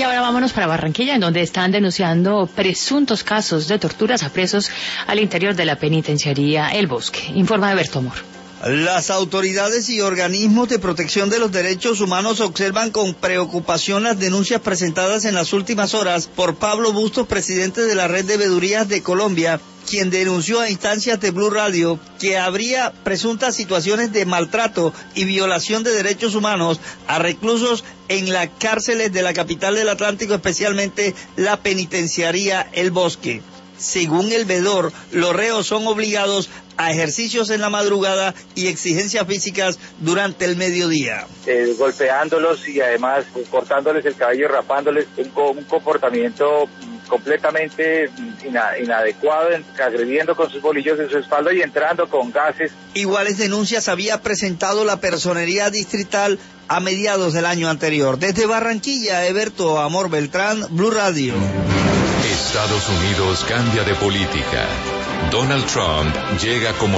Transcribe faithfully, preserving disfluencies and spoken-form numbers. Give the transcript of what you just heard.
Y ahora vámonos para Barranquilla, en donde están denunciando presuntos casos de torturas a presos al interior de la penitenciaría El Bosque. Informa Eberto Amor. Las autoridades y organismos de protección de los derechos humanos observan con preocupación las denuncias presentadas en las últimas horas por Pablo Bustos, presidente de la Red de Veedurías de Colombia, quien denunció a instancias de Blue Radio que habría presuntas situaciones de maltrato y violación de derechos humanos a reclusos en las cárceles de la capital del Atlántico, especialmente la penitenciaría El Bosque. Según el veedor, los reos son obligados a ejercicios en la madrugada y exigencias físicas durante el mediodía. Eh, golpeándolos y además cortándoles el cabello, rapándoles, un, un comportamiento completamente ina, inadecuado, agrediendo con sus bolillos en su espalda y entrando con gases. Iguales denuncias había presentado la Personería Distrital a mediados del año anterior. Desde Barranquilla, Eberto Amor Beltrán, Blue Radio. Estados Unidos cambia de política. Donald Trump llega como